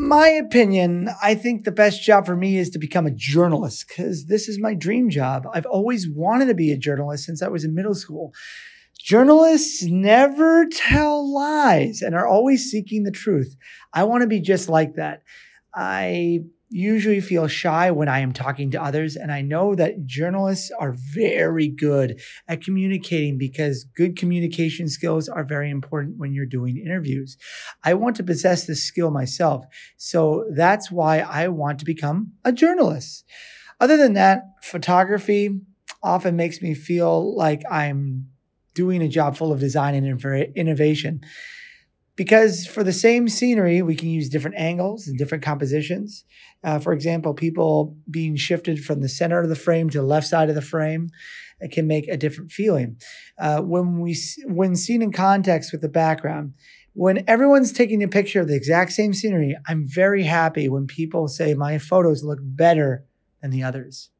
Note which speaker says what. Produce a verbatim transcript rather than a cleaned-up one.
Speaker 1: My opinion, I think the best job for me is to become a journalist because this is my dream job. I've always wanted to be a journalist since I was in middle school. Journalists never tell lies and are always seeking the truth. I want to be just like that. I usually feel shy when I am talking to others, and I know that journalists are very good at communicating because good communication skills are very important when you're doing interviews. I want to possess this skill myself, so that's why I want to become a journalist. Other than that, photography often makes me feel like I'm doing a job full of design and infor- innovation. Because for the same scenery, we can use different angles and different compositions. Uh, for example, people being shifted from the center of the frame to the left side of the frame, it can make a different feeling. Uh, when we s- when seen in context with the background, when everyone's taking a picture of the exact same scenery, I'm very happy when people say my photos look better than the others.